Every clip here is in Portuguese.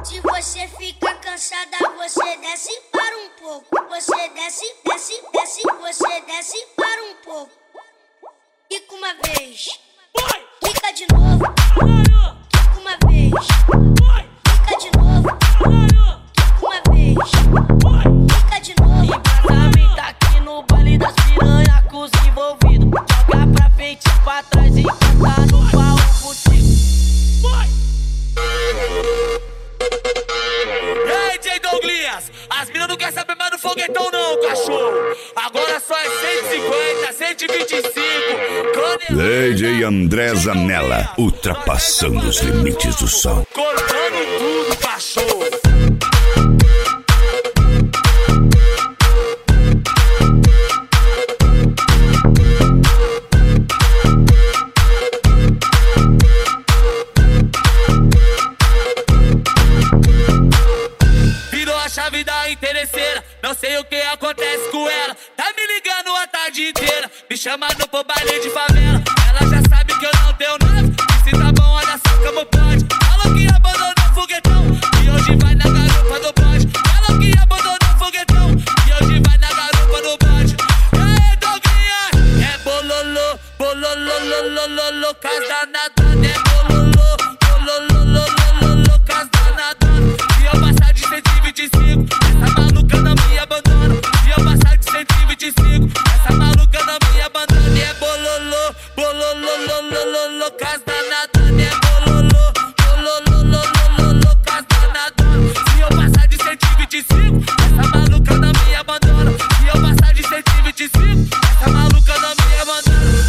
Se você fica cansada, você desce e para um pouco. Você desce, desce, desce, você desce e para um pouco. Quica uma vez, quica de novo. Quica uma vez, quica de novo. Quica uma vez, quica de novo. Embrasamento aqui no baile das piranha com os envolvidos. Joga pra frente e pra trás e canta no pau contigo. E aí, DJ Douglas, as minas não querem saber mais do foguetão não, cachorro. Agora só é 150, 125. DJ André Zanella, ultrapassando os limites do som. Cortando tudo, cachorro. Chave da interesseira, não sei o que acontece com ela. Tá me ligando a tarde inteira, me chamando pro baile de favela. Ela já sabe que eu não tenho nada, e se tá bom, olha só como pode. Falou que abandonou o foguetão, e hoje vai na garupa do bode. Falou que abandonou o foguetão, e hoje vai na garupa do bode. Aê, Douglinha, é bololô, bololô, casa danada, é bololô, bololô, casa danada. Se eu passar de 125, essa maluca não me abandona. Se eu passar de 125, essa maluca não me abandona. E é bololô, bololô, casa danada. É bololô, bololô, casa danada. Se eu passar de 125, essa maluca não me abandona. Se eu passar de 125, essa maluca não me abandona.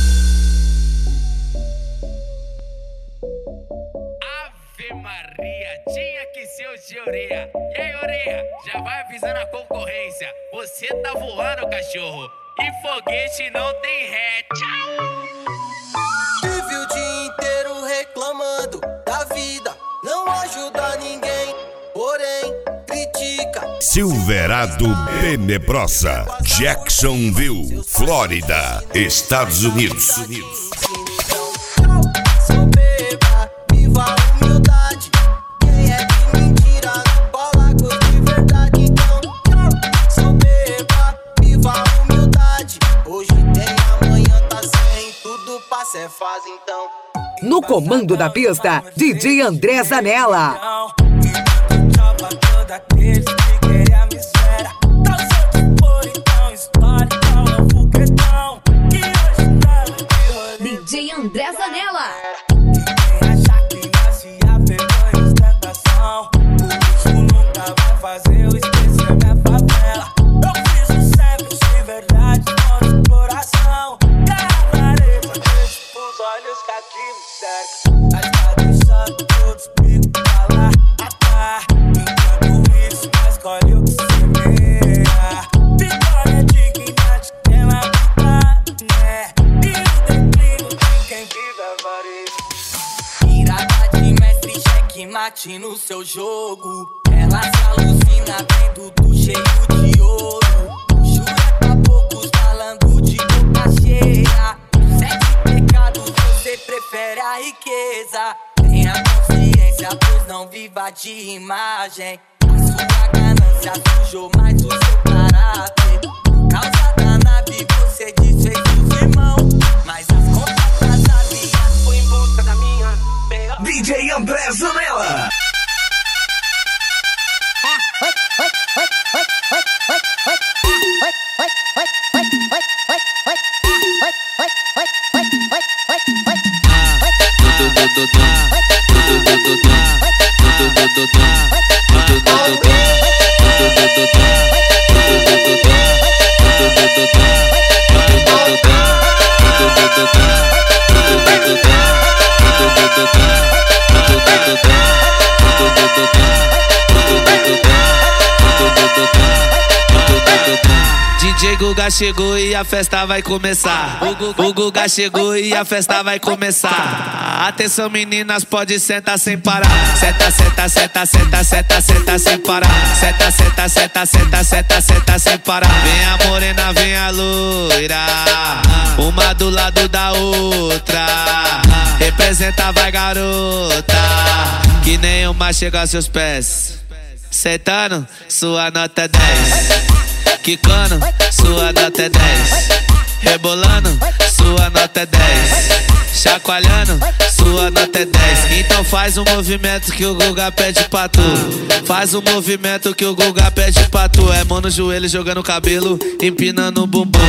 Ave Maria, tinha que ser o de orelha. E aí, orelha, já vai avisando a concorrência. Você tá voando, cachorro, e foguete não tem ré. Tchau! Vive o dia inteiro reclamando da vida, não ajuda ninguém, porém critica. Silverado Benebrosa, Jacksonville, Flórida, Estados Unidos. No comando da pista, DJ André Zanella. DJ André Zanella. Mate no seu jogo, ela se alucina vendo do cheio de ouro. Jura pra poucos falando de boca cheia. Sete pecados você prefere a riqueza. Tenha consciência, pois não viva de imagem. A sua ganância sujou mais o seu caráter. Por causa da nave você desfez os irmãos, mas as contas das avias foi em busca da minha. DJ André Zanella. DJ Guga chegou e a festa vai começar. O Guga chegou e a festa vai começar. Atenção meninas, pode sentar sem parar. Senta, senta, senta, senta, senta, senta sem parar. Senta, senta, senta, senta, senta, senta sem parar. Vem a morena, vem a loira, uma do lado da outra. Representa, vai garota, que nenhuma chega aos seus pés. Sentando, sua nota é 10. Quicando, sua nota é 10. Rebolando, sua nota é 10. Chacoalhando, sua nota é 10. Então faz um movimento que o Guga pede pra tu. Faz um movimento que o Guga pede pra tu. É mão no joelho, jogando o cabelo, empinando o bumbum.